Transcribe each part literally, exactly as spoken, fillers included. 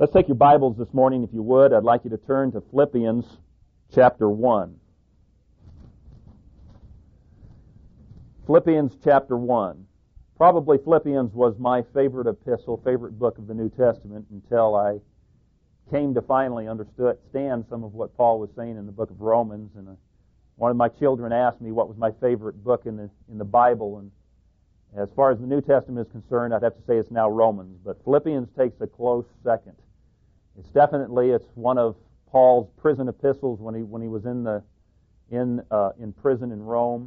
Let's take your Bibles this morning, if you would. I'd like you to turn to Philippians chapter one. Philippians chapter one. Probably Philippians was my favorite epistle, favorite book of the New Testament until I came to finally understand some of what Paul was saying in the book of Romans. And uh, one of my children asked me what was my favorite book in the in the Bible, and as far as the New Testament is concerned, I'd have to say it's now Romans, but Philippians takes a close second. It's definitely it's one of Paul's prison epistles when he when he was in the in uh, in prison in Rome,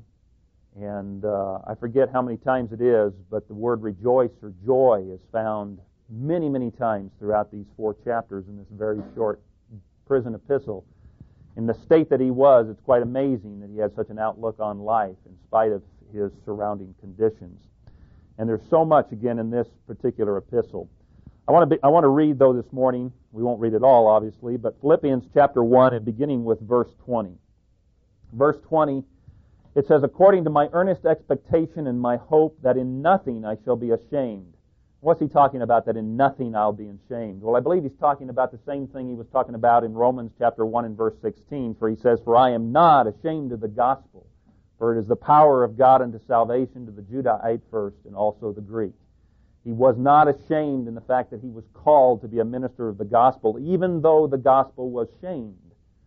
and uh, I forget how many times it is, but the word rejoice or joy is found many many times throughout these four chapters in this very short prison epistle. In the state that he was, it's quite amazing that he had such an outlook on life in spite of his surrounding conditions. And there's so much again in this particular epistle. I want to be, I want to read, though, this morning. We won't read it all, obviously, but Philippians chapter one, and beginning with verse twenty. Verse twenty, it says, "According to my earnest expectation and my hope that in nothing I shall be ashamed." What's he talking about, that in nothing I'll be ashamed? Well, I believe he's talking about the same thing he was talking about in Romans chapter one and verse sixteen, for he says, "For I am not ashamed of the gospel, for it is the power of God unto salvation to the Judahite first, and also the Greek." He was not ashamed in the fact that he was called to be a minister of the gospel, even though the gospel was shamed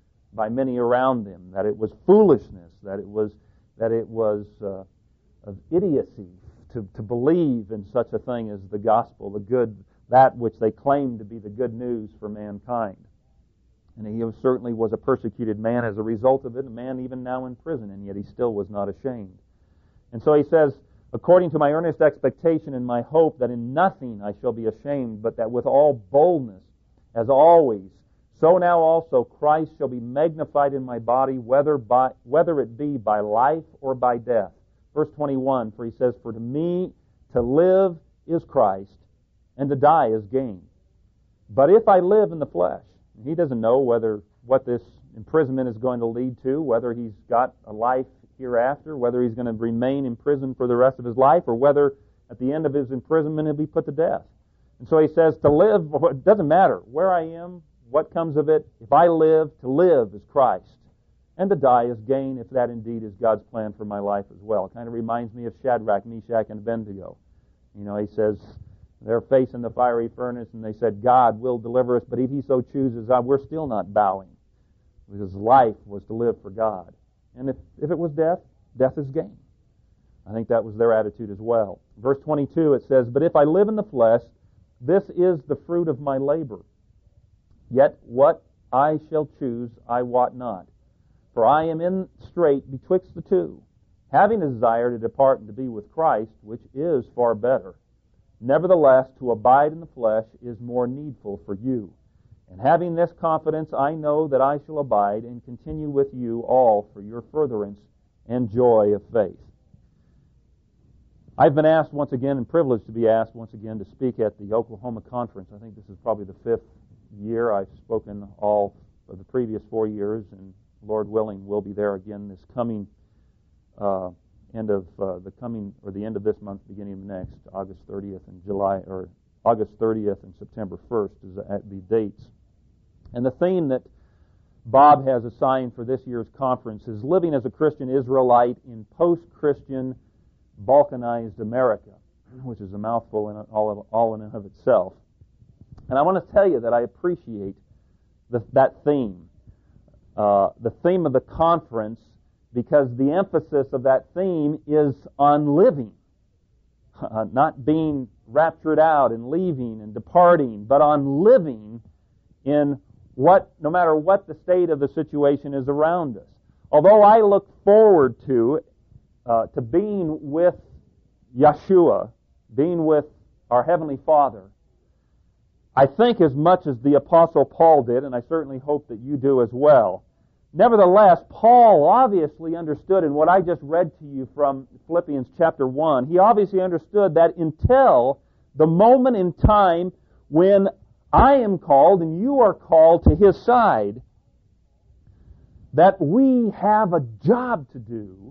by many around him, that it was foolishness, that it was that it was uh, of idiocy to, to believe in such a thing as the gospel, the good, that which they claimed to be the good news for mankind. And he certainly was a persecuted man as a result of it, a man even now in prison, and yet he still was not ashamed. And so he says, "According to my earnest expectation and my hope that in nothing I shall be ashamed, but that with all boldness, as always, so now also Christ shall be magnified in my body, whether by whether it be by life or by death." Verse twenty-one, for he says, "For to me to live is Christ, and to die is gain. But if I live in the flesh," he doesn't know whether what this imprisonment is going to lead to, whether he's got a life hereafter, whether he's going to remain in prison for the rest of his life, or whether at the end of his imprisonment he'll be put to death. And so he says, to live, it doesn't matter where I am, what comes of it. If I live, to live is Christ, and to die is gain, if that indeed is God's plan for my life as well. It kind of reminds me of Shadrach, Meshach, and Abednego. You know, he says, they're facing the fiery furnace, and they said, God will deliver us, but if he so chooses, we're still not bowing, because life was to live for God. And if, if it was death, death is gain. I think that was their attitude as well. Verse twenty-two, it says, "But if I live in the flesh, this is the fruit of my labor. Yet what I shall choose I wot not. For I am in strait betwixt the two, having a desire to depart and to be with Christ, which is far better. Nevertheless, to abide in the flesh is more needful for you. And having this confidence, I know that I shall abide and continue with you all for your furtherance and joy of faith." I've been asked once again, and privileged to be asked once again, to speak at the Oklahoma Conference. I think this is probably the fifth year. I've spoken all of the previous four years, and Lord willing, we'll be there again this coming uh, end of uh, the coming or the end of this month, beginning of next, August thirtieth and July or August thirtieth and September first is at the dates. And the theme that Bob has assigned for this year's conference is living as a Christian Israelite in post-Christian Balkanized America, which is a mouthful in all, of, all in and of itself. And I want to tell you that I appreciate the, that theme, uh, the theme of the conference, because the emphasis of that theme is on living, uh, not being raptured out and leaving and departing, but on living in what, no matter what the state of the situation is around us. Although I look forward to uh, to being with Yeshua, being with our Heavenly Father, I think as much as the Apostle Paul did, and I certainly hope that you do as well. Nevertheless, Paul obviously understood, in what I just read to you from Philippians chapter one, he obviously understood that until the moment in time when I am called and you are called to his side, that we have a job to do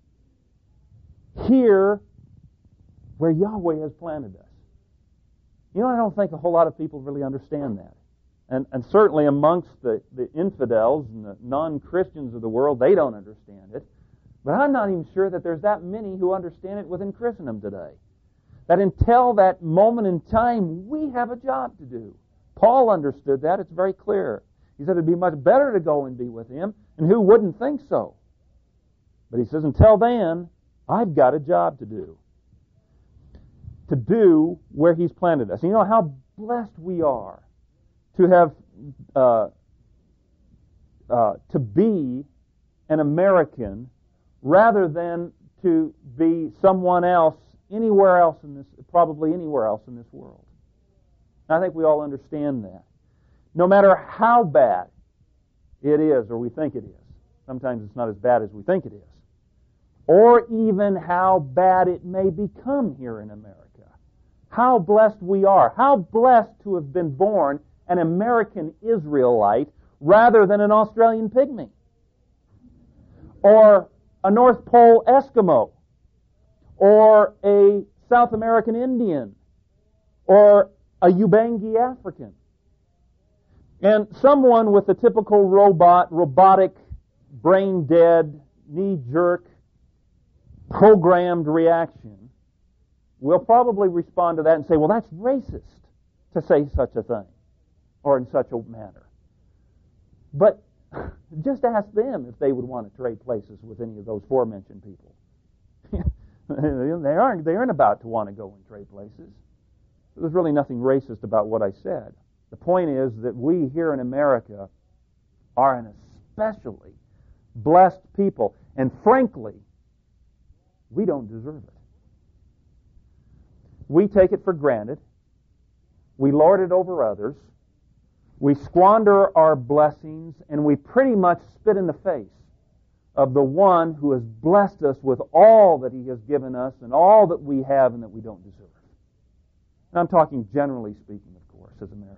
here where Yahweh has planted us. You know, I don't think a whole lot of people really understand that. And, and certainly amongst the, the infidels and the non-Christians of the world, they don't understand it. But I'm not even sure that there's that many who understand it within Christendom today. That until that moment in time, we have a job to do. Paul understood that. It's very clear. He said it'd be much better to go and be with Him, and who wouldn't think so? But he says, until then, I've got a job to do. To do where He's planted us. You know how blessed we are to have, uh, uh, to be an American rather than to be someone else anywhere else in this, probably anywhere else in this world. I think we all understand that. No matter how bad it is, or we think it is, sometimes it's not as bad as we think it is, or even how bad it may become here in America. How blessed we are. How blessed to have been born an American Israelite rather than an Australian pygmy, or a North Pole Eskimo, or a South American Indian, or a Ubangi African. And someone with a typical robot, robotic, brain-dead, knee-jerk, programmed reaction will probably respond to that and say, well, that's racist to say such a thing, or in such a manner. But just ask them if they would want to trade places with any of those aforementioned people. They aren't, they aren't about to want to go and trade places. There's really nothing racist about what I said. The point is that we here in America are an especially blessed people. And frankly, we don't deserve it. We take it for granted. We lord it over others. We squander our blessings, and we pretty much spit in the face of the one who has blessed us with all that He has given us and all that we have and that we don't deserve. And I'm talking generally speaking, of course, as Americans.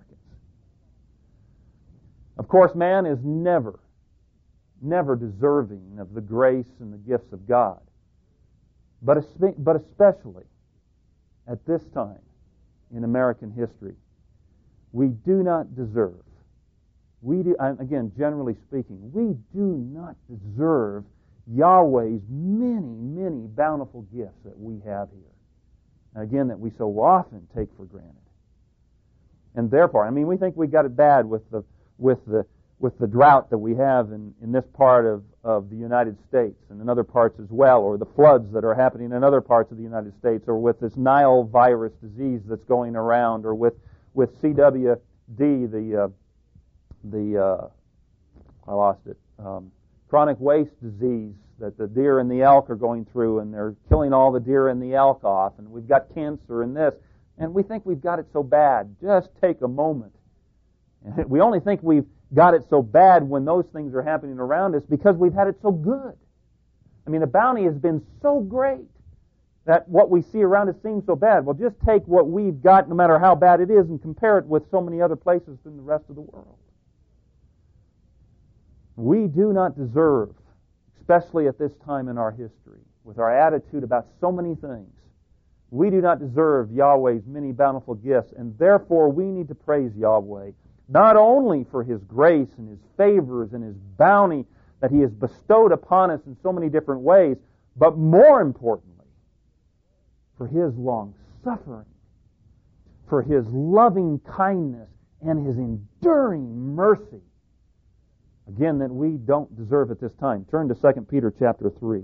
Of course, man is never, never deserving of the grace and the gifts of God. But but especially at this time in American history, we do not deserve, we do, again, generally speaking, we do not deserve Yahweh's many, many bountiful gifts that we have here. And again, that we so often take for granted. And therefore, I mean, we think we got it bad with the with the with the drought that we have in, in this part of, of the United States and in other parts as well, or the floods that are happening in other parts of the United States, or with this Nile virus disease that's going around, or with with C W D, the uh, the uh, I lost it, um, chronic waste disease that the deer and the elk are going through, and they're killing all the deer and the elk off, and we've got cancer and this, and we think we've got it so bad. Just take a moment. And we only think we've got it so bad when those things are happening around us because we've had it so good. I mean, the bounty has been so great that what we see around us seems so bad. Well, just take what we've got, no matter how bad it is, and compare it with so many other places in the rest of the world. We do not deserve, especially at this time in our history, with our attitude about so many things, we do not deserve Yahweh's many bountiful gifts, and therefore we need to praise Yahweh, not only for His grace and His favors and His bounty that He has bestowed upon us in so many different ways, but more importantly, for His long-suffering, for His loving kindness, and His enduring mercy. Again, that we don't deserve at this time. Turn to Second Peter chapter three.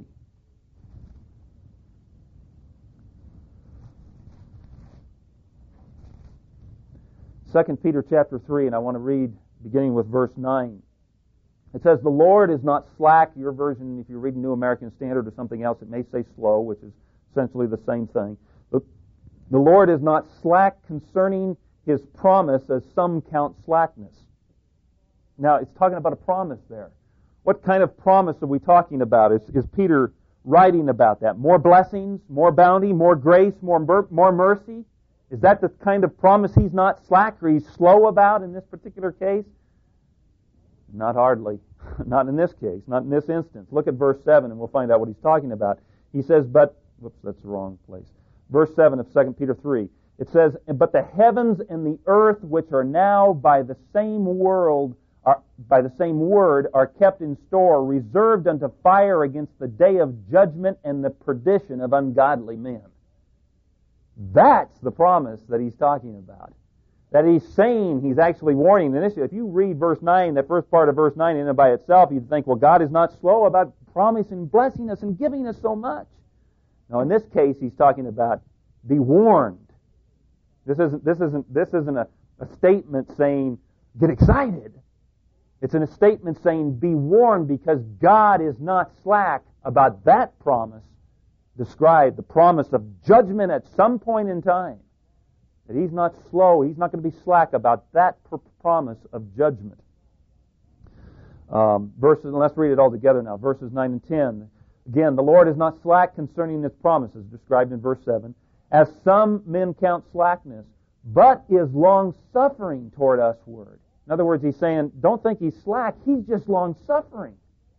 Second Peter chapter three, and I want to read beginning with verse nine. It says, "The Lord is not slack." Your version, if you read New American Standard or something else, it may say slow, which is essentially the same thing. The, the Lord is not slack concerning His promise, as some count slackness. Now, it's talking about a promise there. What kind of promise are we talking about? Is, is Peter writing about that? More blessings, more bounty, more grace, more more mercy? Is that the kind of promise he's not slack or he's slow about in this particular case? Not hardly. Not in this case. Not in this instance. Look at verse seven and we'll find out what he's talking about. He says, but, whoops, that's the wrong place. Verse seven of Second Peter three. It says, "But the heavens and the earth, which are now by the same world, are, by the same word, are kept in store, reserved unto fire against the day of judgment and the perdition of ungodly men." That's the promise that he's talking about. That he's saying, he's actually warning. And if you read verse nine, that first part of verse nine in and by itself, you'd think, well, God is not slow about promising, blessing us, and giving us so much. Now, in this case, he's talking about be warned. This isn't, this isn't, this isn't a, a statement saying, get excited. It's a statement saying, be warned, because God is not slack about that promise described, the promise of judgment at some point in time. That He's not slow, He's not going to be slack about that pr- promise of judgment. Um, verses, and let's read it all together now. Verses nine and ten. Again, the Lord is not slack concerning His promises, described in verse seven, as some men count slackness, but is long-suffering toward usward. In other words, He's saying, don't think He's slack, He's just long-suffering.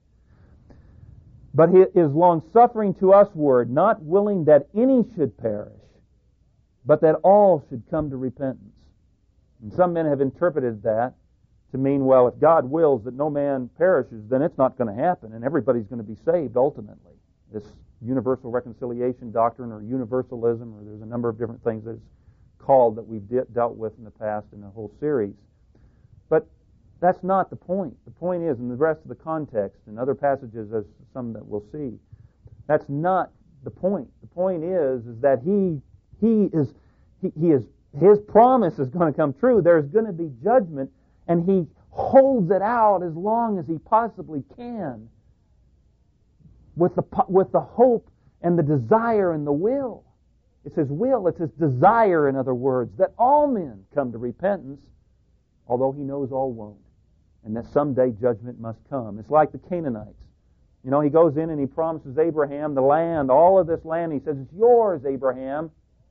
But He is long-suffering to usward, not willing that any should perish, but that all should come to repentance. And some men have interpreted that to mean, well, if God wills that no man perishes, then it's not going to happen, and everybody's going to be saved ultimately. This universal reconciliation doctrine, or universalism, or there's a number of different things that it's called that we've de- dealt with in the past in a whole series. But that's not the point. The point is, in the rest of the context, and other passages, as some that we'll see, that's not the point. The point is, is that he he is he, he is his promise is going to come true. There's going to be judgment, and he holds it out as long as he possibly can, with the with the hope and the desire and the will. It's his will, it's his desire, in other words, that all men come to repentance, although he knows all won't, and that someday judgment must come. It's like the Canaanites. You know, he goes in and he promises Abraham the land, all of this land. He says, it's yours, Abraham,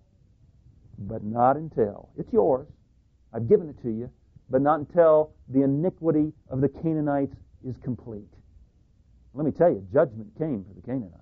but not until. It's yours. I've given it to you, but not until the iniquity of the Canaanites is complete. Let me tell you, judgment came for the Canaanites.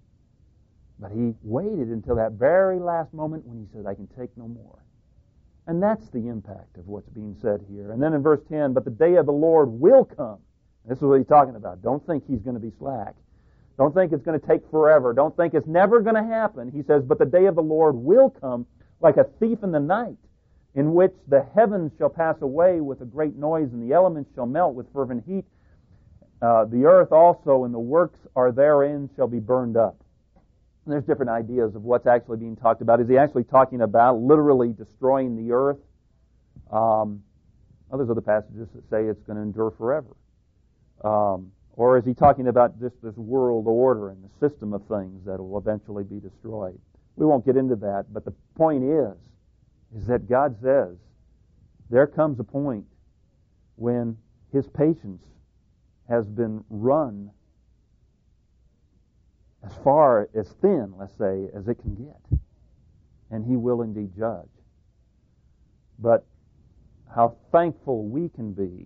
But he waited until that very last moment when he said, I can take no more. And that's the impact of what's being said here. And then in verse ten, but the day of the Lord will come. This is what he's talking about. Don't think he's going to be slack. Don't think it's going to take forever. Don't think it's never going to happen. He says, but the day of the Lord will come like a thief in the night, in which the heavens shall pass away with a great noise, and the elements shall melt with fervent heat. Uh, the earth also and the works are therein shall be burned up. And there's different ideas of what's actually being talked about. Is he actually talking about literally destroying the earth? Um, well, there's other passages that say it's going to endure forever. Um, or is he talking about just this world order and the system of things that will eventually be destroyed? We won't get into that, but the point is, is that God says there comes a point when His patience has been run as far, as thin, let's say, as it can get. And He will indeed judge. But how thankful we can be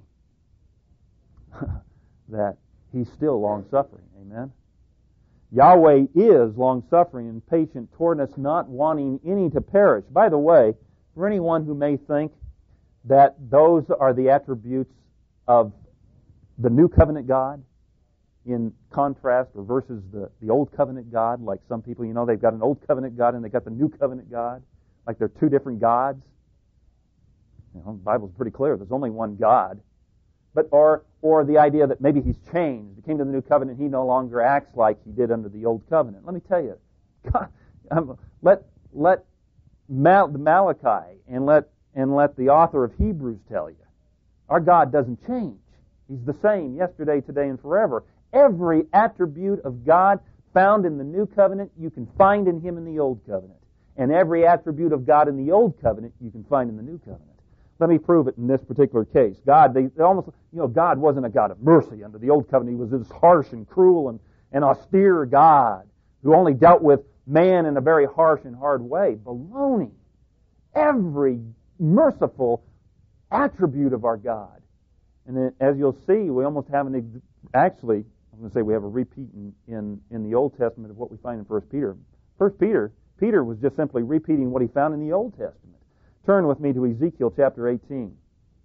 that He's still long-suffering. Amen? Yahweh is long-suffering and patient toward us, not wanting any to perish. By the way, for anyone who may think that those are the attributes of the New Covenant God, in contrast or versus the, the Old Covenant God, like some people, you know, they've got an Old Covenant God and they've got the New Covenant God, like they're two different gods. You know, the Bible's pretty clear. There's only one God. But or or the idea that maybe He's changed. He came to the New Covenant, He no longer acts like He did under the Old Covenant. Let me tell you, God, um, let let Mal, Malachi and let and let the author of Hebrews tell you, our God doesn't change. He's the same yesterday, today, and forever. Every attribute of God found in the New Covenant, you can find in Him in the Old Covenant. And every attribute of God in the Old Covenant, you can find in the New Covenant. Let me prove it in this particular case. God, they, they almost, you know, God wasn't a God of mercy under the Old Covenant. He was this harsh and cruel and, and austere God who only dealt with man in a very harsh and hard way. Baloney. Every merciful attribute of our God. And then, as you'll see, we almost have an, actually, I'm going to say we have a repeat in, in, in the Old Testament of what we find in First Peter. First Peter Peter was just simply repeating what he found in the Old Testament. Turn with me to Ezekiel chapter eighteen.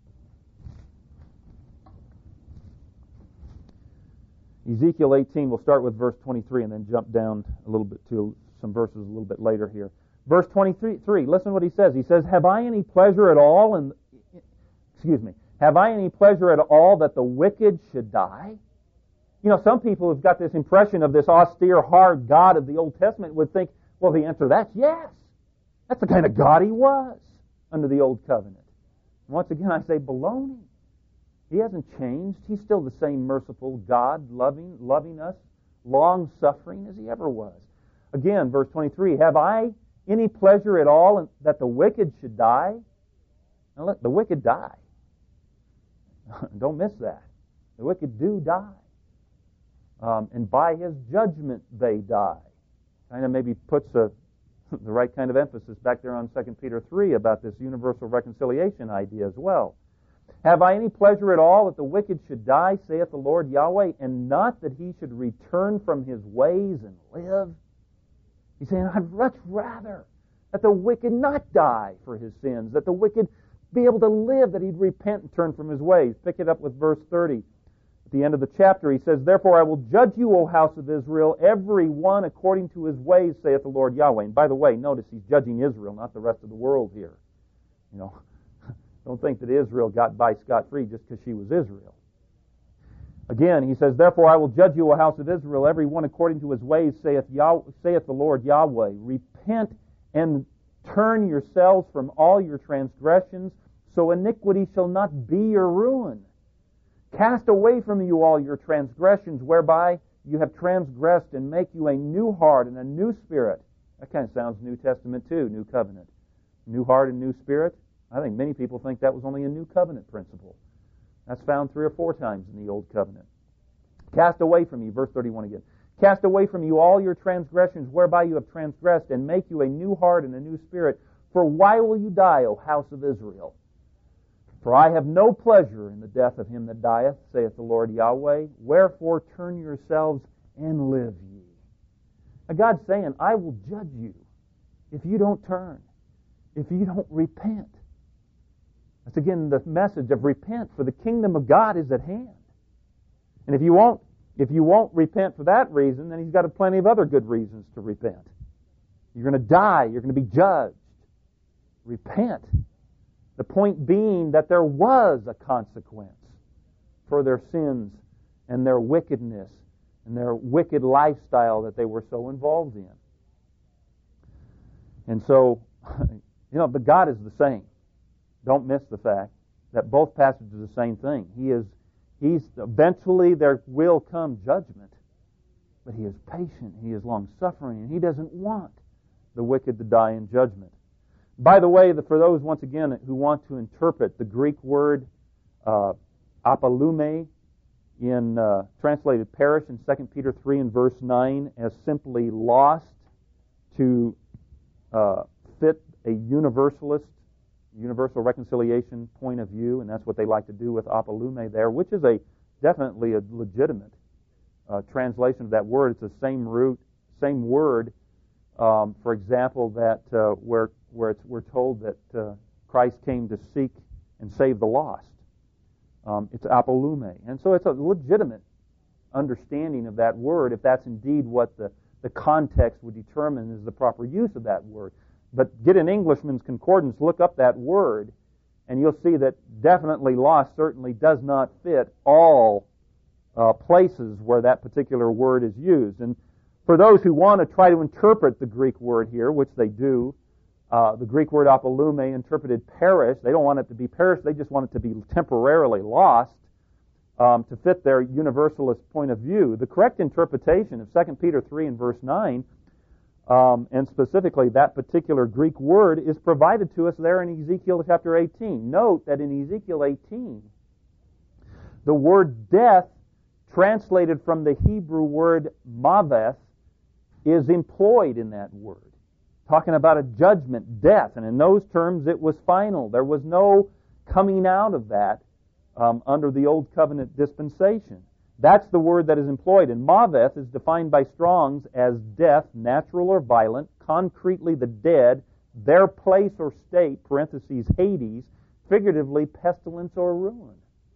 Ezekiel eighteen, we'll start with verse twenty-three and then jump down a little bit to some verses a little bit later here. Verse twenty-three, listen what he says. He says, Have I any pleasure at all in, excuse me, have I any pleasure at all that the wicked should die? You know, some people who've got this impression of this austere, hard God of the Old Testament would think, well, the answer to that's yes. That's the kind of God he was under the Old Covenant. And once again, I say baloney. He hasn't changed. He's still the same merciful God, loving, loving us, long-suffering as he ever was. Again, verse twenty-three, Have I any pleasure at all in, that the wicked should die? Now let the wicked die. Don't miss that. The wicked do die. Um, and by his judgment they die. Kind of maybe puts a, the right kind of emphasis back there on Second Peter three about this universal reconciliation idea as well. Have I any pleasure at all that the wicked should die, saith the Lord Yahweh, and not that he should return from his ways and live? He's saying, I'd much rather that the wicked not die for his sins, that the wicked be able to live, that he'd repent and turn from his ways. Pick it up with verse thirty. At the end of the chapter, he says, Therefore I will judge you, O house of Israel, every one according to his ways, saith the Lord Yahweh. And by the way, notice he's judging Israel, not the rest of the world here. You know, don't think that Israel got by scot-free just because she was Israel. Again, he says, Therefore I will judge you, O house of Israel, every one according to his ways, saith, Yah- saith the Lord Yahweh. Repent and turn yourselves from all your transgressions, so iniquity shall not be your ruin. Cast away from you all your transgressions, whereby you have transgressed, and make you a new heart and a new spirit. That kind of sounds New Testament too, New Covenant. New heart and new spirit. I think many people think that was only a New Covenant principle. That's found three or four times in the Old Covenant. Cast away from you, verse thirty-one again. Cast away from you all your transgressions, whereby you have transgressed, and make you a new heart and a new spirit. For why will you die, O house of Israel? For I have no pleasure in the death of him that dieth, saith the Lord Yahweh. Wherefore turn yourselves and live ye. Now God's saying, I will judge you if you don't turn, if you don't repent. That's again the message of repent, for the kingdom of God is at hand. And if you won't, if you won't repent for that reason, then he's got plenty of other good reasons to repent. You're going to die. You're going to be judged. Repent. The point being that there was a consequence for their sins and their wickedness and their wicked lifestyle that they were so involved in. And so, you know, but God is the same. Don't miss the fact that both passages are the same thing. He is, he's eventually there will come judgment, but he is patient, he is long-suffering, and he doesn't want the wicked to die in judgment. By the way, for those, once again, who want to interpret the Greek word uh, apolume, in uh, translated perish in Second Peter three and verse nine as simply lost to uh, fit a universalist, universal reconciliation point of view, and that's what they like to do with apolume there, which is a definitely a legitimate uh, translation of that word. It's the same root, same word. Um, for example, that uh, where where it's, we're told that uh, Christ came to seek and save the lost. Um, it's apolume. And so it's a legitimate understanding of that word if that's indeed what the, the context would determine is the proper use of that word. But get an Englishman's concordance, look up that word, and you'll see that definitely lost certainly does not fit all uh, places where that particular word is used. And for those who want to try to interpret the Greek word here, which they do, Uh, the Greek word apolume, interpreted perish. They don't want it to be perished. They just want it to be temporarily lost um, to fit their universalist point of view. The correct interpretation of Second Peter three and verse nine, um, and specifically that particular Greek word, is provided to us there in Ezekiel chapter eighteen. Note that in Ezekiel eighteen, the word death, translated from the Hebrew word maveth, is employed in that word, talking about a judgment, death, and in those terms it was final. There was no coming out of that um, under the Old Covenant dispensation. That's the word that is employed. And Maveth is defined by Strong's as death, natural or violent, concretely the dead, their place or state, parentheses, Hades, figuratively pestilence or ruin.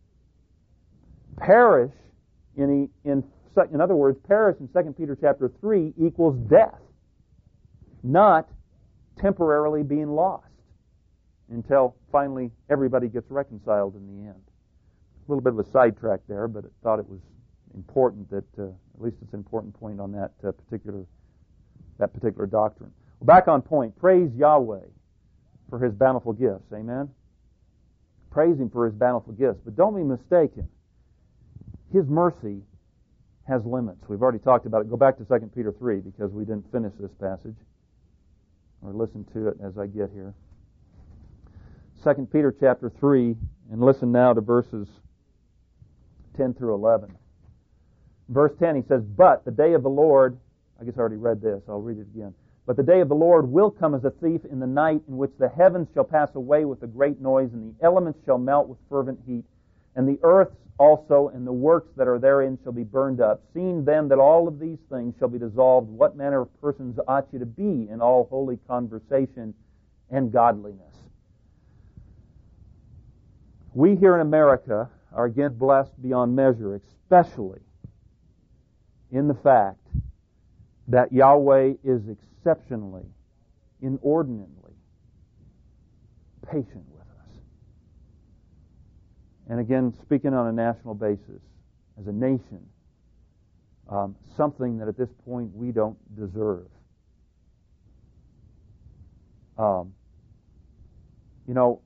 Perish, in, in, in other words, perish in Second Peter chapter three equals death, not temporarily being lost until finally everybody gets reconciled in the end. A little bit of a sidetrack there, but I thought it was important that, uh, at least it's an important point on that uh, particular that particular doctrine. Well, back on point, praise Yahweh for His bountiful gifts. Amen? Praise Him for His bountiful gifts. But don't be mistaken. His mercy has limits. We've already talked about it. Go back to Second Peter three because we didn't finish this passage. Or listen to it as I get here. Second Peter chapter three, and listen now to verses ten through eleven. Verse ten, he says, "But the day of the Lord," I guess I already read this, I'll read it again. "But the day of the Lord will come as a thief in the night, in which the heavens shall pass away with a great noise, and the elements shall melt with fervent heat, and the earth also and the works that are therein shall be burned up. Seeing then that all of these things shall be dissolved, what manner of persons ought you to be in all holy conversation and godliness?" We here in America are again blessed beyond measure, especially in the fact that Yahweh is exceptionally, inordinately patient with us. And again, speaking on a national basis, as a nation, um, something that at this point we don't deserve. Um, you know,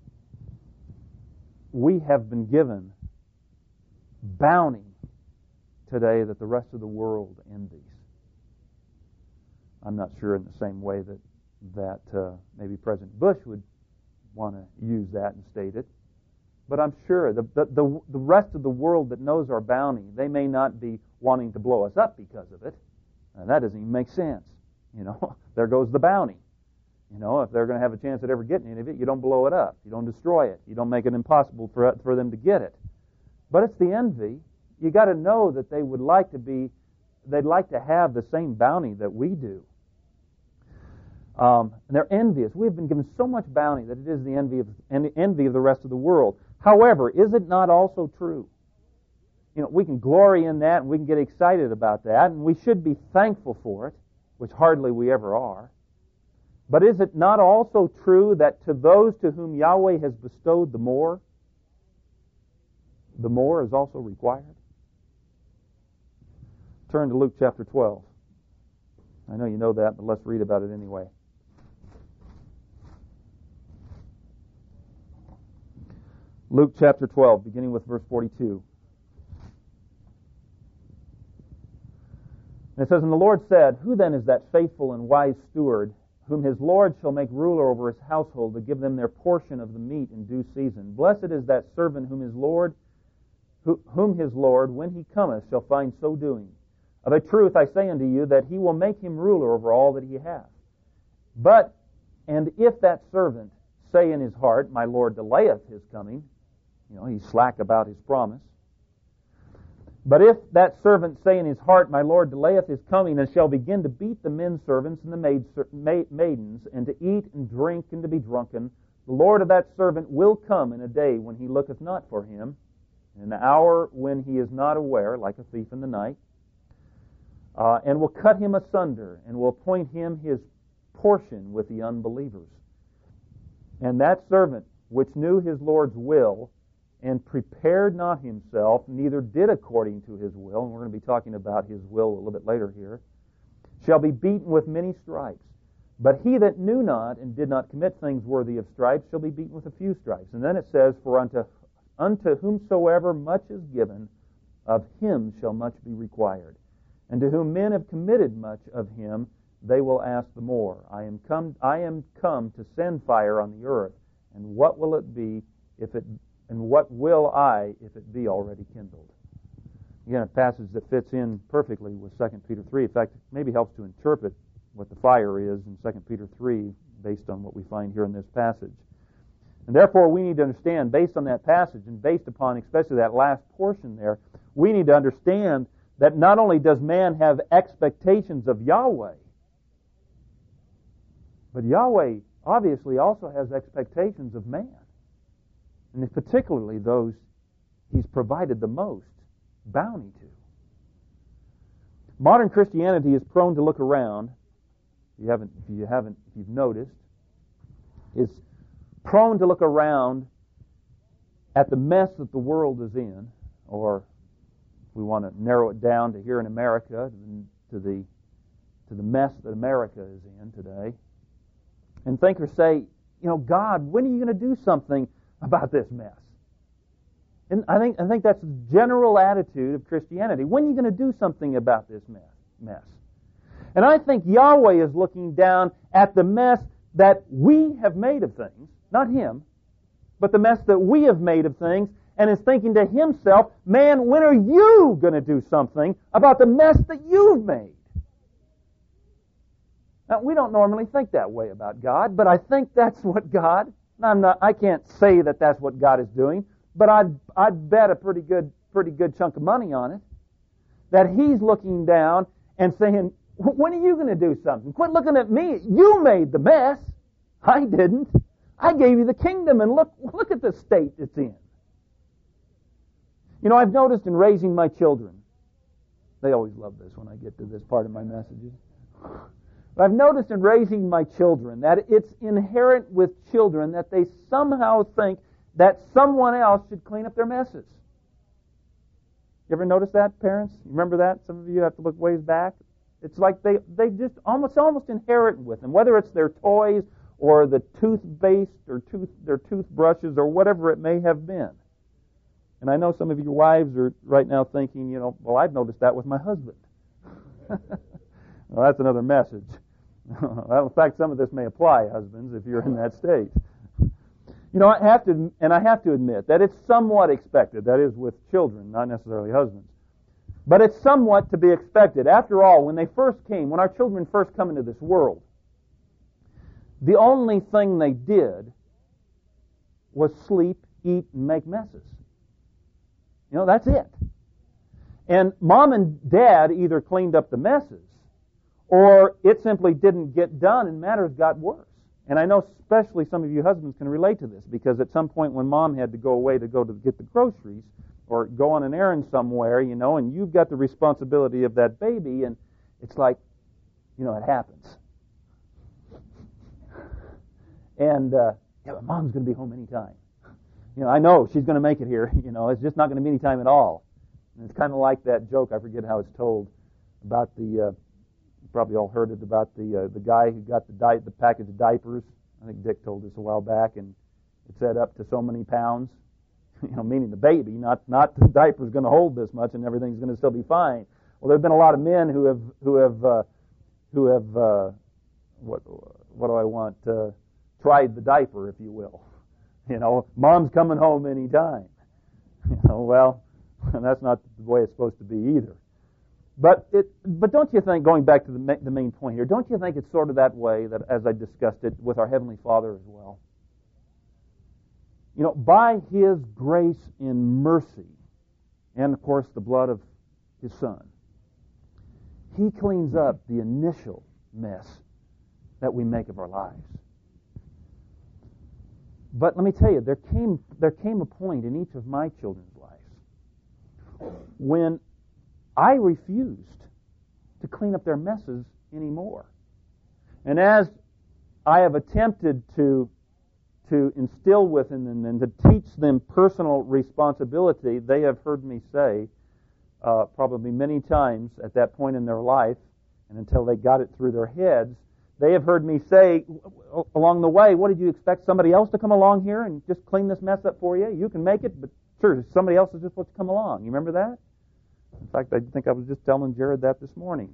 we have been given bounty today that the rest of the world envies. I'm not sure in the same way that that uh, maybe President Bush would want to use that and state it, but I'm sure the, the the the rest of the world that knows our bounty, they may not be wanting to blow us up because of it, and that doesn't even make sense. You know, there goes the bounty. You know, if they're going to have a chance at ever getting any of it, you don't blow it up. You don't destroy it. You don't make it impossible for for them to get it. But it's the envy. You got to know that they would like to be, they'd like to have the same bounty that we do. Um, and they're envious. We've been given so much bounty that it is the envy of envy of the rest of the world. However, is it not also true? You know, we can glory in that and we can get excited about that, and we should be thankful for it, which hardly we ever are. But is it not also true that to those to whom Yahweh has bestowed the more, the more is also required? Turn to Luke chapter twelve. I know you know that, but let's read about it anyway. Luke chapter twelve, beginning with verse forty-two. And it says, "And the Lord said, Who then is that faithful and wise steward, whom his Lord shall make ruler over his household, to give them their portion of the meat in due season? Blessed is that servant whom his Lord, who, whom his Lord, when he cometh, shall find so doing. Of a truth I say unto you, that he will make him ruler over all that he hath. But, and if that servant say in his heart, My Lord delayeth his coming," you know, he's slack about his promise. "But if that servant say in his heart, My Lord delayeth his coming, and shall begin to beat the men servants and the maid, maidens, and to eat and drink and to be drunken, the Lord of that servant will come in a day when he looketh not for him, in an hour when he is not aware, like a thief in the night, uh, and will cut him asunder, and will appoint him his portion with the unbelievers. And that servant which knew his Lord's will, and prepared not himself, neither did according to his will," and we're going to be talking about his will a little bit later here, "shall be beaten with many stripes. But he that knew not and did not commit things worthy of stripes shall be beaten with a few stripes." And then it says, "For unto, unto whomsoever much is given, of him shall much be required. And to whom men have committed much of him, they will ask the more. I am come, I am come to send fire on the earth, and what will it be if it And what will I if it be already kindled?" Again, a passage that fits in perfectly with Second Peter three. In fact, it maybe helps to interpret what the fire is in Second Peter three based on what we find here in this passage. And therefore, we need to understand, based on that passage and based upon especially that last portion there, we need to understand that not only does man have expectations of Yahweh, but Yahweh obviously also has expectations of man. And particularly those He's provided the most bounty to. Modern Christianity is prone to look around. If you haven't, if you haven't, if you've noticed, is prone to look around at the mess that the world is in, or if we want to narrow it down to here in America, to the to the mess that America is in today, and think or say, you know, God, when are you going to do something about this mess? And I think I think that's the general attitude of Christianity. When are you going to do something about this mess? mess? And I think Yahweh is looking down at the mess that we have made of things, not Him, but the mess that we have made of things, and is thinking to Himself, man, when are you going to do something about the mess that you've made? Now, we don't normally think that way about God, but I think that's what God, I'm not, I can't say that that's what God is doing, but I'd, I'd bet a pretty good, pretty good chunk of money on it, that He's looking down and saying, when are you going to do something? Quit looking at me. You made the mess. I didn't. I gave you the kingdom, and look, look at the state it's in. You know, I've noticed in raising my children, they always love this when I get to this part of my messages. But I've noticed in raising my children that it's inherent with children that they somehow think that someone else should clean up their messes. You ever notice that, parents? Remember that? Some of you have to look ways back. It's like they, they just almost almost inherit with them, whether it's their toys or the toothpaste or tooth their toothbrushes or whatever it may have been. And I know some of your wives are right now thinking, you know, well, I've noticed that with my husband. Well, that's another message. Well, in fact, some of this may apply, husbands, if you're in that state. You know, I have to, and I have to admit that it's somewhat expected. That is, with children, not necessarily husbands. But it's somewhat to be expected. After all, when they first came, when our children first come into this world, the only thing they did was sleep, eat, and make messes. You know, that's it. And mom and dad either cleaned up the messes, or it simply didn't get done and matters got worse. And I know especially some of you husbands can relate to this, because at some point when mom had to go away to go to get the groceries or go on an errand somewhere, you know, and you've got the responsibility of that baby, and it's like, you know, it happens. And, uh, yeah, but mom's going to be home anytime. You know, I know she's going to make it here. You know, it's just not going to be any time at all. And it's kind of like that joke, I forget how it's told, about the, uh, you probably all heard it, about the uh, the guy who got the di- the package of diapers. I think Dick told us a while back, and it said up to so many pounds, you know, meaning the baby, not not the diaper's going to hold this much and everything's going to still be fine. Well, there have been a lot of men who have who have uh, who have uh, what what do I want uh, tried the diaper, if you will. You know, mom's coming home any time. You know, well, that's not the way it's supposed to be either. But it, but don't you think, going back to the, ma- the main point here, don't you think it's sort of that way, that as I discussed it with our Heavenly Father as well? You know, by His grace and mercy, and of course the blood of His Son, He cleans up the initial mess that we make of our lives. But let me tell you, there came there came a point in each of my children's lives when I refused to clean up their messes anymore. And as I have attempted to to instill within them and to teach them personal responsibility, they have heard me say, uh, probably many times at that point in their life, and until they got it through their heads, they have heard me say along the way, what, did you expect somebody else to come along here and just clean this mess up for you? You can make it, but sure, somebody else is just supposed to come along. You remember that? In fact, I think I was just telling Jared that this morning.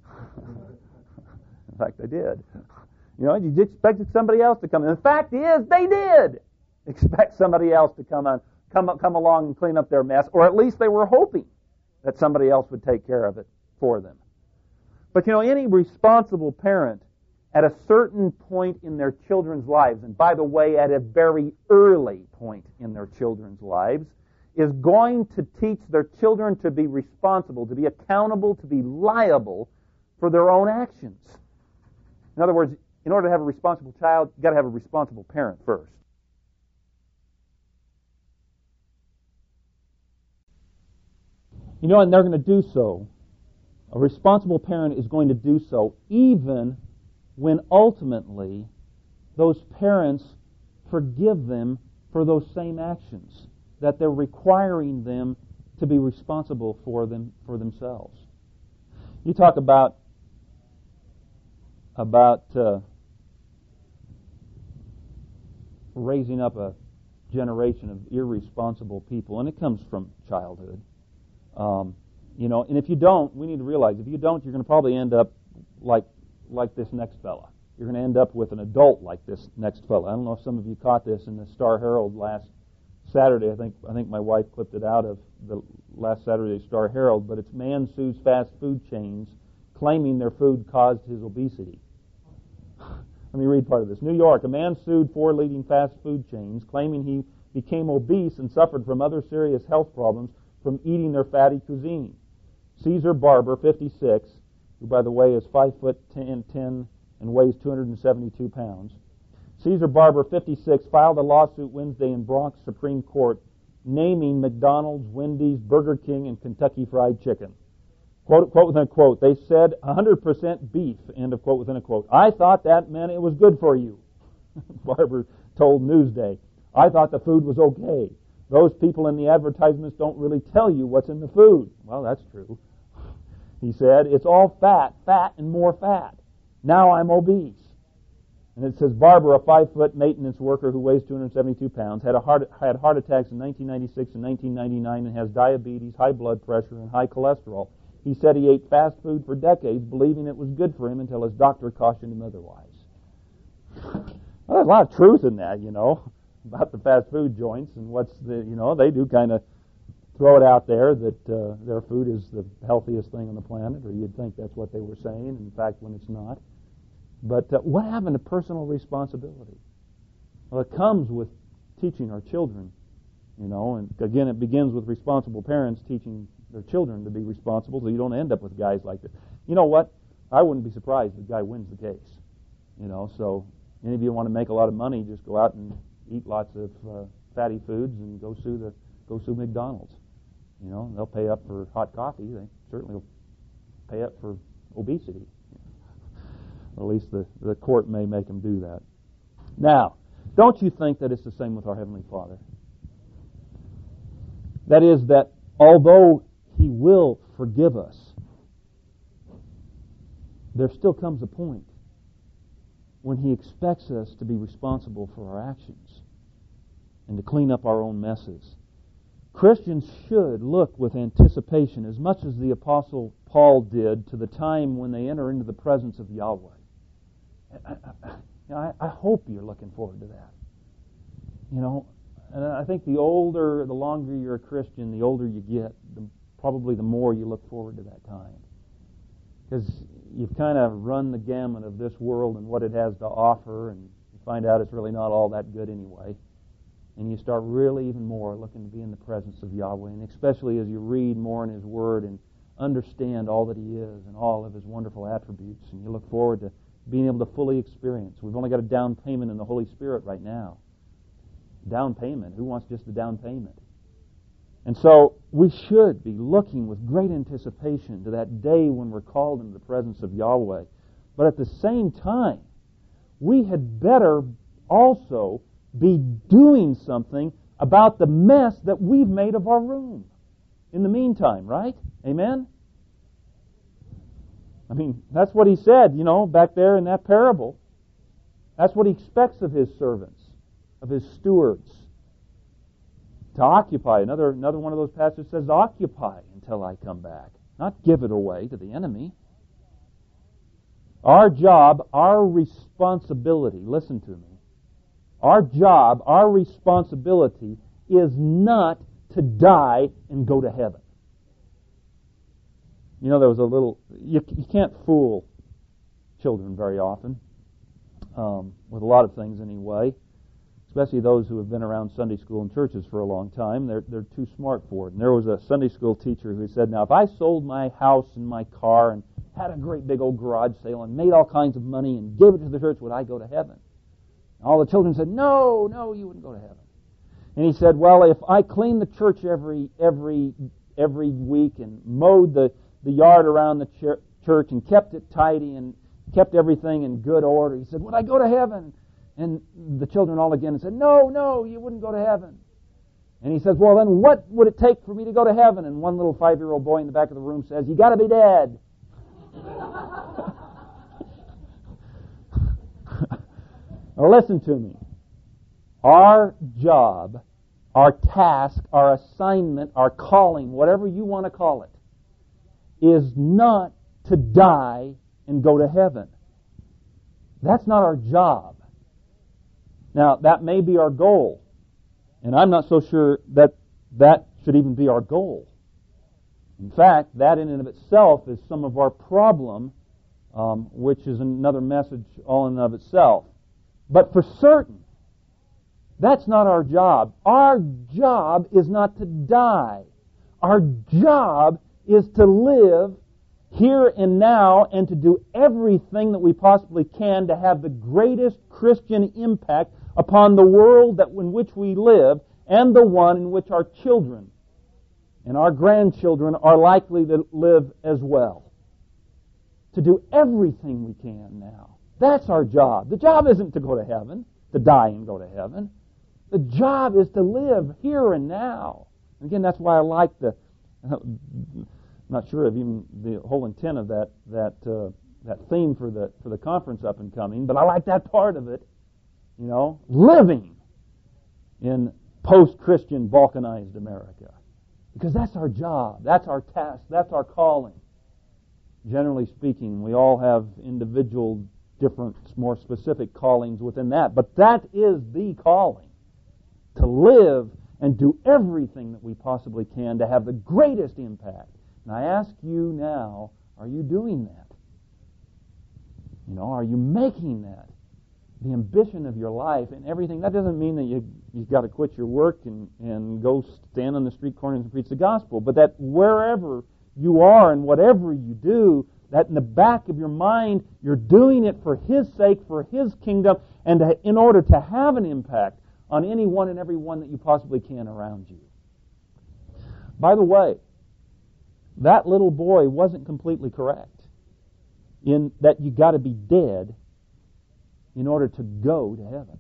In fact, I did. You know, you expected somebody else to come. And the fact is, they did expect somebody else to come on, come come along and clean up their mess, or at least they were hoping that somebody else would take care of it for them. But you know, any responsible parent at a certain point in their children's lives, and by the way, at a very early point in their children's lives, is going to teach their children to be responsible, to be accountable, to be liable for their own actions. In other words, in order to have a responsible child, you've got to have a responsible parent first. You know, and they're going to do so. A responsible parent is going to do so even when ultimately those parents forgive them for those same actions that they're requiring them to be responsible for them for themselves. You talk about about uh, raising up a generation of irresponsible people, and it comes from childhood. Um, you know, and if you don't, we need to realize if you don't, you're going to probably end up like like this next fella. You're going to end up with an adult like this next fella. I don't know if some of you caught this in the Star Herald last Saturday. I think I think my wife clipped it out of the last Saturday's Star Herald. But it's man sues fast food chains, claiming their food caused his obesity. Let me read part of this. New York, a man sued four leading fast food chains, claiming he became obese and suffered from other serious health problems from eating their fatty cuisine. Caesar Barber, fifty-six, who, by the way, is five foot ten, ten and weighs two hundred seventy-two pounds. Caesar Barber, fifty-six, filed a lawsuit Wednesday in Bronx Supreme Court naming McDonald's, Wendy's, Burger King, and Kentucky Fried Chicken. Quote, quote within a quote, they said one hundred percent beef, end of quote within a quote. I thought that meant it was good for you, Barber told Newsday. I thought the food was okay. Those people in the advertisements don't really tell you what's in the food. Well, that's true. He said, it's all fat, fat, and more fat. Now I'm obese. And it says, Barber, a five-foot maintenance worker who weighs two hundred seventy-two pounds, had, a heart, had heart attacks in nineteen ninety-six and nineteen ninety-nine and has diabetes, high blood pressure, and high cholesterol. He said he ate fast food for decades, believing it was good for him until his doctor cautioned him otherwise. Well, there's a lot of truth in that, you know, about the fast food joints and what's the, you know, they do kind of throw it out there that uh, their food is the healthiest thing on the planet, or you'd think that's what they were saying, in fact, when it's not. But uh, what happened to personal responsibility? Well, it comes with teaching our children, you know, and again, it begins with responsible parents teaching their children to be responsible so you don't end up with guys like this. You know what? I wouldn't be surprised if the guy wins the case. You know, so any of you want to make a lot of money, just go out and eat lots of uh, fatty foods and go sue the go sue McDonald's. You know, they'll pay up for hot coffee. They certainly will pay up for obesity. Or at least the, the court may make them do that. Now, don't you think that it's the same with our Heavenly Father? That is that although He will forgive us, there still comes a point when He expects us to be responsible for our actions and to clean up our own messes. Christians should look with anticipation, as much as the Apostle Paul did, to the time when they enter into the presence of Yahweh. I, I, I hope you're looking forward to that. You know, and I think the older, the longer you're a Christian, the older you get, the, probably the more you look forward to that time. Because you've kind of run the gamut of this world and what it has to offer, and you find out it's really not all that good anyway. And you start really even more looking to be in the presence of Yahweh, and especially as you read more in His Word and understand all that He is and all of His wonderful attributes, and you look forward to being able to fully experience. We've only got a down payment in the Holy Spirit right now. Down payment. Who wants just the down payment? And so we should be looking with great anticipation to that day when we're called into the presence of Yahweh. But at the same time, we had better also be doing something about the mess that we've made of our room in the meantime, right? Amen? I mean, that's what He said, you know, back there in that parable. That's what He expects of His servants, of His stewards. To occupy. Another, another one of those passages says, occupy until I come back. Not give it away to the enemy. Our job, our responsibility, listen to me, our job, our responsibility is not to die and go to heaven. You know, there was a little, you, you can't fool children very often, um, with a lot of things anyway, especially those who have been around Sunday school and churches for a long time. They're, they're too smart for it. And there was a Sunday school teacher who said, now, if I sold my house and my car and had a great big old garage sale and made all kinds of money and gave it to the church, would I go to heaven? And all the children said, no, no, you wouldn't go to heaven. And he said, well, if I cleaned the church every every every week and mowed the, the yard around the ch- church and kept it tidy and kept everything in good order, he said, would I go to heaven? And the children all again said, no, no, you wouldn't go to heaven. And he says, well, then what would it take for me to go to heaven? And one little five-year-old boy in the back of the room says, you got to be dead. Now listen to me. Our job, our task, our assignment, our calling, whatever you want to call it, is not to die and go to heaven. That's not our job. Now, that may be our goal, and I'm not so sure that that should even be our goal. In fact, that in and of itself is some of our problem, um, which is another message all in and of itself. But for certain, that's not our job. Our job is not to die. Our job is to live here and now and to do everything that we possibly can to have the greatest Christian impact upon the world that in which we live and the one in which our children and our grandchildren are likely to live as well. To do everything we can now. That's our job. The job isn't to go to heaven, to die and go to heaven. The job is to live here and now. And again, that's why I like the, I'm not sure of even the whole intent of that that uh, that theme for the for the conference up and coming, but I like that part of it. You know, living in post-Christian balkanized America. Because that's our job, that's our task, that's our calling. Generally speaking, we all have individual, different, more specific callings within that, but that is the calling. To live and do everything that we possibly can to have the greatest impact. And I ask you now, are you doing that? You know, are you making that the ambition of your life and everything? That doesn't mean that you, you've got to quit your work and, and go stand on the street corners and preach the gospel, but that wherever you are and whatever you do, that in the back of your mind, you're doing it for His sake, for His kingdom, and to, in order to have an impact on anyone and everyone that you possibly can around you. By the way, that little boy wasn't completely correct in that you got to be dead in order to go to heaven.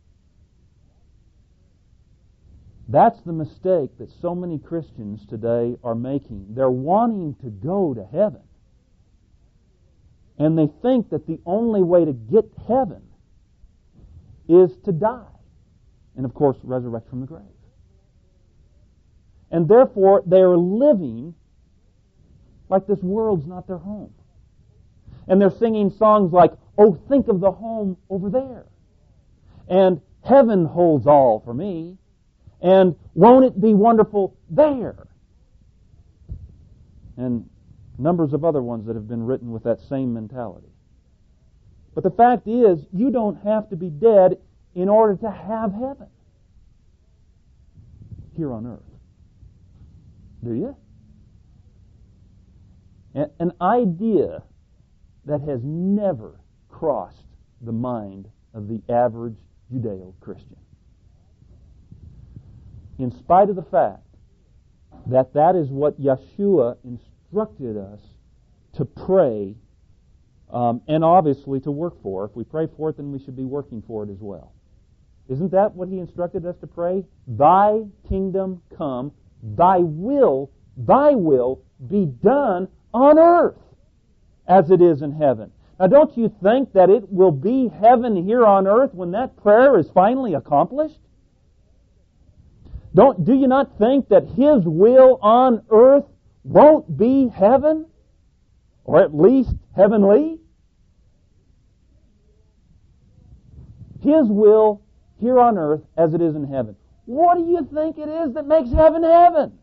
That's the mistake that so many Christians today are making. They're wanting to go to heaven. And they think that the only way to get to heaven is to die. And of course, resurrect from the grave. And therefore, they are living like this world's not their home. And they're singing songs like, oh, think of the home over there. And heaven holds all for me. And won't it be wonderful there? And numbers of other ones that have been written with that same mentality. But the fact is, you don't have to be dead in order to have heaven here on earth. Do you? An idea that has never crossed the mind of the average Judeo-Christian. In spite of the fact that that is what Yeshua instructed us to pray um, and obviously to work for. If we pray for it, then we should be working for it as well. Isn't that what He instructed us to pray? Thy kingdom come, Thy will, Thy will be done on earth as it is in heaven. Now, don't you think that it will be heaven here on earth when that prayer is finally accomplished? Don't, do you not think that His will on earth won't be heaven? Or at least heavenly? His will here on earth as it is in heaven. What do you think it is that makes heaven heaven?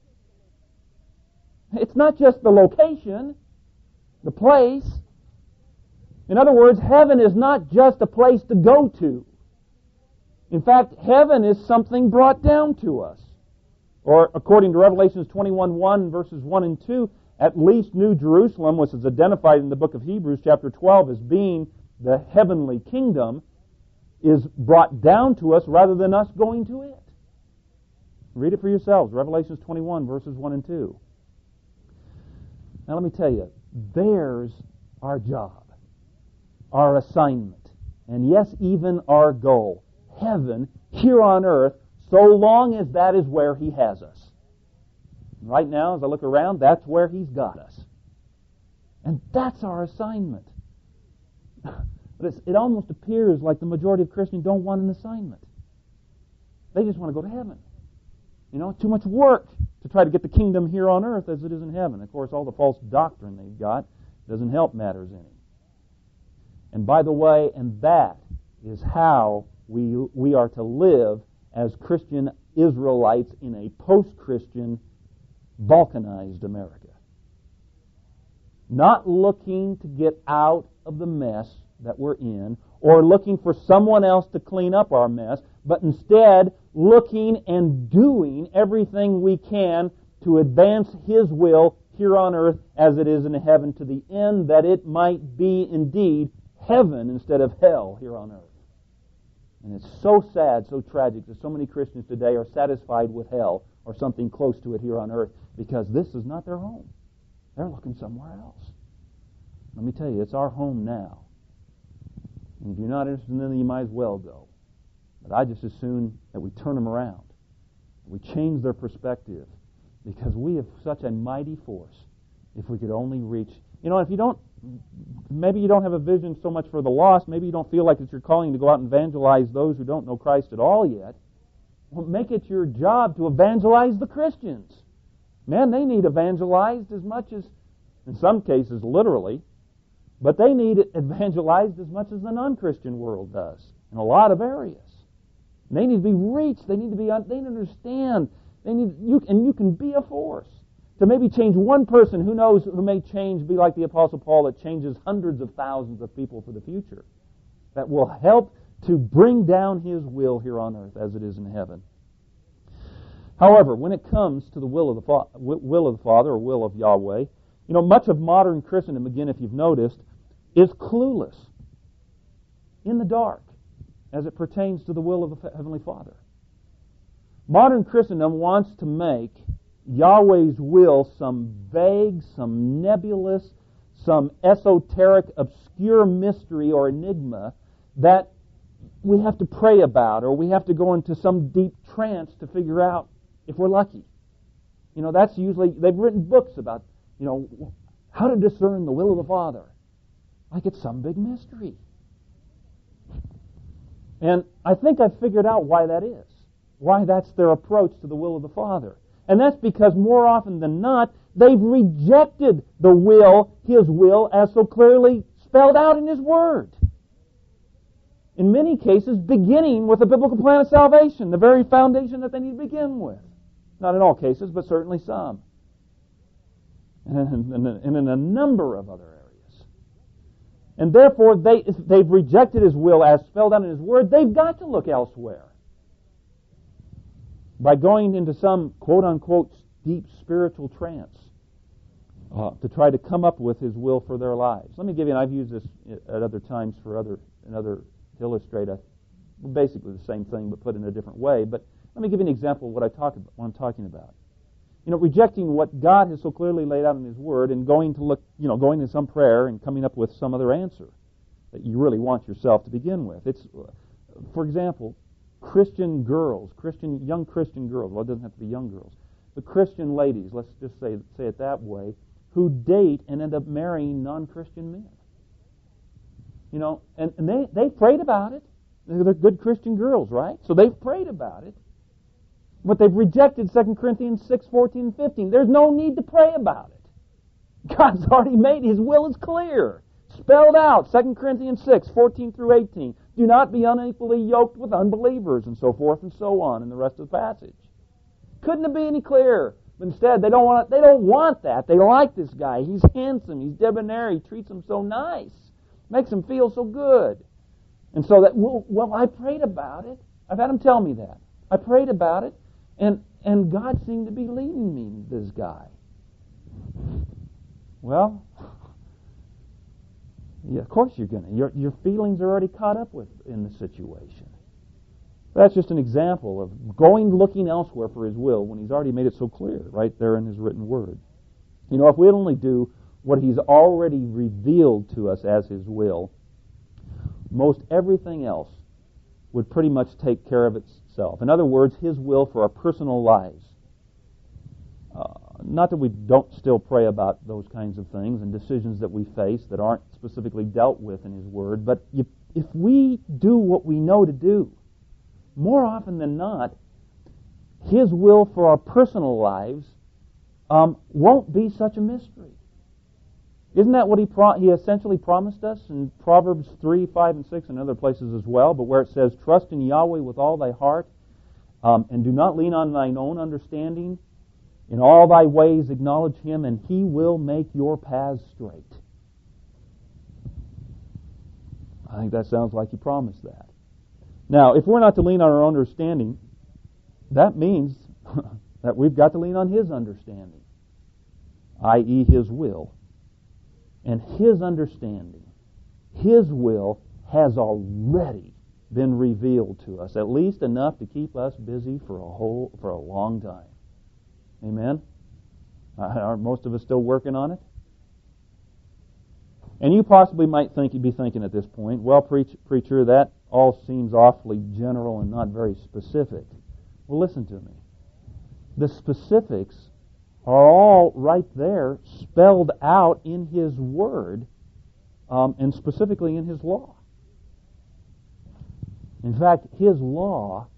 It's not just the location, the place. In other words, heaven is not just a place to go to. In fact, heaven is something brought down to us. Or according to Revelation twenty-one one, verses one and two, at least New Jerusalem, which is identified in the book of Hebrews chapter twelve as being the heavenly kingdom, is brought down to us rather than us going to it. Read it for yourselves. Revelation twenty-one, verses one and two. Now let me tell you, there's our job, our assignment, and yes, even our goal. Heaven here on earth, so long as that is where He has us. Right now, as I look around, that's where He's got us. And that's our assignment. But it's, it almost appears like the majority of Christians don't want an assignment. They just want to go to heaven. You know, too much work to try to get the kingdom here on earth as it is in heaven. Of course, all the false doctrine they've got doesn't help matters any. And by the way, and that is how we we are to live as Christian Israelites in a post-Christian, Balkanized America. Not looking to get out of the mess that we're in, or looking for someone else to clean up our mess, but instead looking and doing everything we can to advance His will here on earth as it is in heaven, to the end that it might be indeed heaven instead of hell here on earth. And it's so sad, so tragic that so many Christians today are satisfied with hell or something close to it here on earth because this is not their home. They're looking somewhere else. Let me tell you, it's our home now. And if you're not interested in it, you might as well go. But I just as soon that we turn them around. We change their perspective because we have such a mighty force if we could only reach. You know, if you don't, maybe you don't have a vision so much for the lost, maybe you don't feel like it's your calling to go out and evangelize those who don't know Christ at all yet. Well, make it your job to evangelize the Christians. Man, they need evangelized as much as, in some cases, literally, but they need it evangelized as much as the non-Christian world does in a lot of areas. And they need to be reached. They need to be. They need to understand. They need you, and you can be a force to maybe change one person. Who knows? Who may change? Be like the Apostle Paul that changes hundreds of thousands of people for the future. That will help to bring down His will here on earth as it is in heaven. However, when it comes to the will of the Fa- will of the Father or will of Yahweh, you know, much of modern Christendom, again, if you've noticed, is clueless, in the dark, as it pertains to the will of the Heavenly Father. Modern Christendom wants to make Yahweh's will some vague, some nebulous, some esoteric, obscure mystery or enigma that we have to pray about, or we have to go into some deep trance to figure out if we're lucky. You know, that's usually, they've written books about, you know, how to discern the will of the Father. Like it's some big mystery. And I think I've figured out why that is. Why that's their approach to the will of the Father. And that's because more often than not, they've rejected the will, His will, as so clearly spelled out in His Word. In many cases, beginning with a biblical plan of salvation, the very foundation that they need to begin with. Not in all cases, but certainly some. And in, and in a number of other areas. And therefore, they, if they've rejected His will as spelled out in His Word, they've got to look elsewhere. By going into some quote-unquote deep spiritual trance uh, to try to come up with His will for their lives. Let me give you, and I've used this at other times for other, another to illustrate a, basically the same thing but put in a different way. But let me give you an example of what I talk about, what I'm talking about. You know, rejecting what God has so clearly laid out in His Word and going to look, you know, going to some prayer and coming up with some other answer that you really want yourself to begin with. It's, for example, Christian girls, Christian young Christian girls. Well, it doesn't have to be young girls, but Christian ladies. Let's just say say it that way, who date and end up marrying non-Christian men. You know, and, and they they prayed about it. They're good Christian girls, right? So they've prayed about it. But they've rejected Second Corinthians six, fourteen, and fifteen. There's no need to pray about it. God's already made His will is clear. Spelled out, Second Corinthians six, fourteen through eighteen. Do not be unequally yoked with unbelievers, and so forth and so on in the rest of the passage. Couldn't it be any clearer? But instead, they don't want they don't want that. They like this guy. He's handsome. He's debonair. He treats them so nice. Makes them feel so good. And so that, well, well, I prayed about it. I've had him tell me that. I prayed about it, and, and God seemed to be leading me, this guy. Well, yeah, of course you're going to. Your, your feelings are already caught up with in the situation. That's just an example of going looking elsewhere for His will when He's already made it so clear right there in His written Word. You know, if we'd only do what He's already revealed to us as His will, most everything else would pretty much take care of itself. In other words, His will for our personal lives. Uh, not that we don't still pray about those kinds of things and decisions that we face that aren't specifically dealt with in His Word, but you, if we do what we know to do, more often than not, His will for our personal lives um, won't be such a mystery. Isn't that what he, pro- he essentially promised us in Proverbs three, five, and six and other places as well, but where it says, trust in Yahweh with all thy heart, um, and do not lean on thine own understanding. In all thy ways acknowledge Him, and He will make your paths straight. I think that sounds like He promised that. Now, if we're not to lean on our own understanding, that means that we've got to lean on His understanding, that is His will. And His understanding, His will, has already been revealed to us, at least enough to keep us busy for a whole for a long time. Amen? Aren't most of us still working on it? And you possibly might think you'd be thinking at this point, well, preach, preacher, that all seems awfully general and not very specific. Well, listen to me. The specifics are all right there, spelled out in His Word, um, and specifically in His law. In fact, His law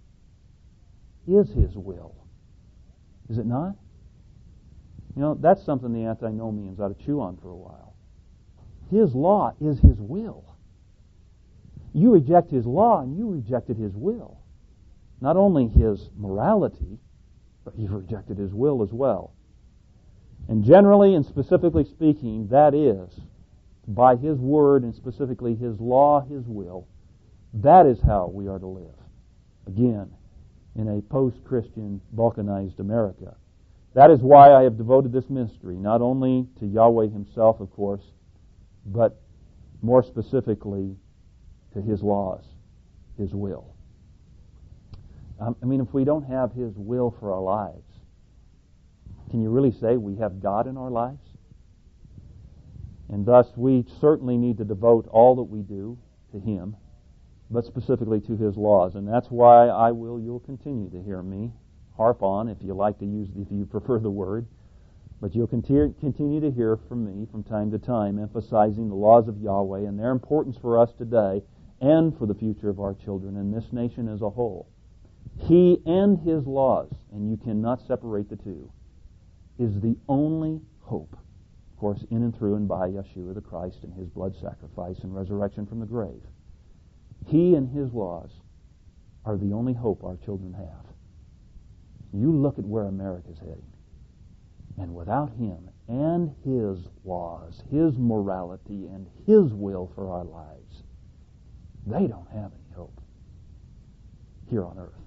is His will. Is it not? You know, that's something the antinomians ought to chew on for a while. His law is His will. You reject His law and you rejected His will. Not only His morality, but you've rejected His will as well. And generally and specifically speaking, that is, by His Word and specifically His law, His will, that is how we are to live. Again, in a post-Christian, balkanized America. That is why I have devoted this ministry, not only to Yahweh Himself, of course, but more specifically to His laws, His will. Um, I mean, if we don't have His will for our lives, can you really say we have God in our lives? And thus, we certainly need to devote all that we do to Him, but specifically to His laws. And that's why I will, you'll continue to hear me harp on, if you like to use, if you prefer the word, but you'll continue, continue to hear from me from time to time, emphasizing the laws of Yahweh and their importance for us today and for the future of our children and this nation as a whole. He and His laws, and you cannot separate the two, is the only hope, of course, in and through and by Yeshua the Christ and His blood sacrifice and resurrection from the grave. He and His laws are the only hope our children have. You look at where America's heading. And without Him and His laws, His morality, and His will for our lives, they don't have any hope here on earth.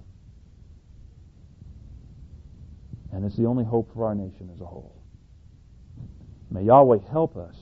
And it's the only hope for our nation as a whole. May Yahweh help us.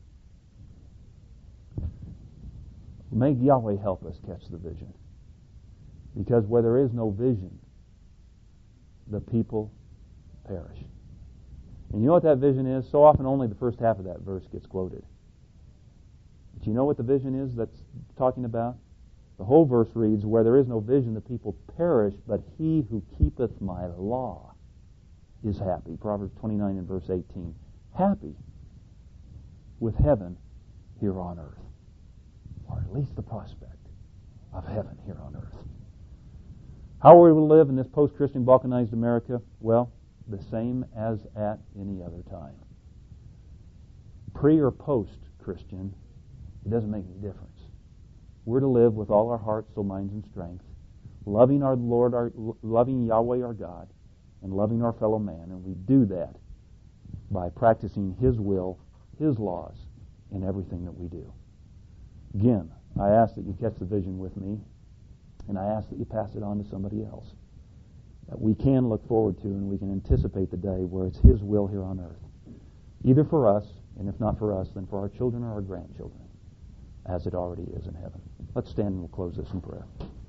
May Yahweh help us catch the vision. Because where there is no vision, the people perish. And you know what that vision is? So often only the first half of that verse gets quoted. But you know what the vision is that's talking about? The whole verse reads, where there is no vision, the people perish, but he who keepeth my law is happy. Proverbs twenty-nine and verse eighteen. Happy with heaven here on earth. Or at least the prospect of heaven here on earth. How are we to live in this post-Christian balkanized America? Well, the same as at any other time. Pre or post-Christian, it doesn't make any difference. We're to live with all our hearts, soul, minds, and strength, loving our Lord, our, loving Yahweh our God, and loving our fellow man. And we do that by practicing His will, His laws, in everything that we do. Again, I ask that you catch the vision with me And I ask that you pass it on to somebody else that we can look forward to and we can anticipate the day where it's His will here on earth, either for us, and if not for us, then for our children or our grandchildren, as it already is in heaven. Let's stand and we'll close this in prayer.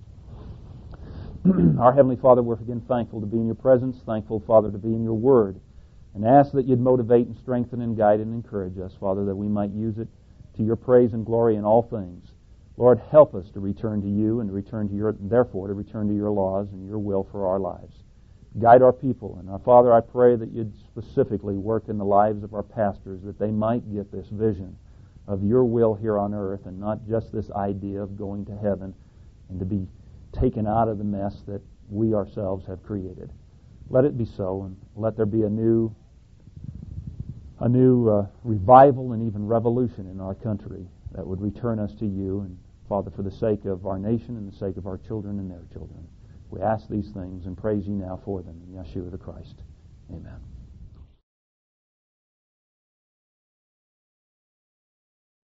Our Heavenly Father, we're again thankful to be in your presence, thankful, Father, to be in your word, and ask that you'd motivate and strengthen and guide and encourage us, Father, that we might use it to your praise and glory in all things. Lord, help us to return to you and to return to your, therefore, to return to your laws and your will for our lives. Guide our people. And, our Father, I pray that you'd specifically work in the lives of our pastors, that they might get this vision of your will here on earth and not just this idea of going to heaven and to be taken out of the mess that we ourselves have created. Let it be so, and let there be a new a new uh, revival and even revolution in our country that would return us to you, and Father, for the sake of our nation and the sake of our children and their children. We ask these things and praise you now for them in Yeshua the Christ. Amen.